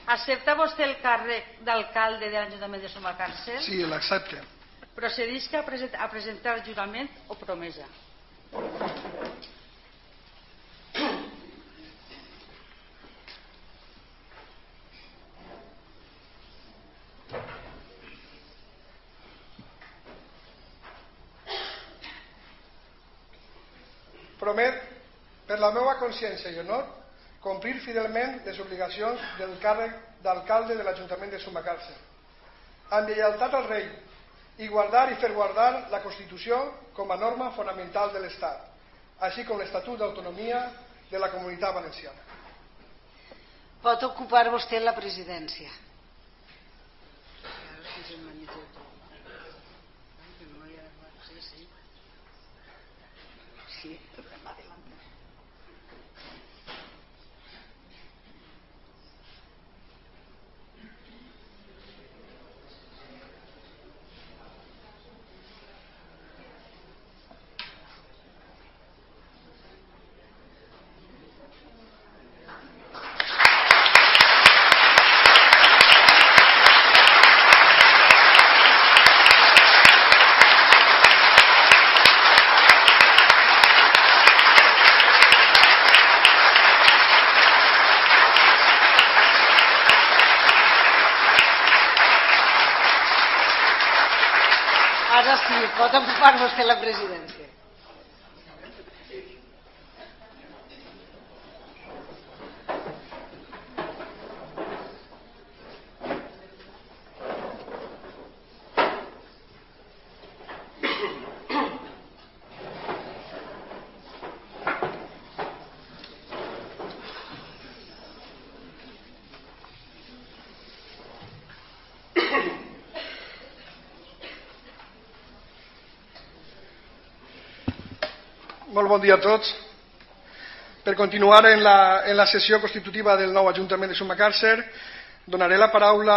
Accepta vostè el càrrec d'alcalde de l'Ajuntament de Sumacàrcer? Sí, l'accepte. Procedisc a presentar jurament o promesa. Promet, per la meva consciència i honor, complir fidelment les obligacions del càrrec d'alcalde de l'Ajuntament de Sumacàrcer, amb lleialtat al rei, i guardar i fer guardar la Constitució com a norma fonamental de l'Estat, així com l'Estatut d'Autonomia de la Comunitat Valenciana. Pot ocupar vostè la presidència. Sí, adelante. Ara sí, pot ocupar vostè la presidència. Molt bon dia a tots. Per continuar en la sessió constitutiva del nou Ajuntament de Sumacàrcer, donaré la paraula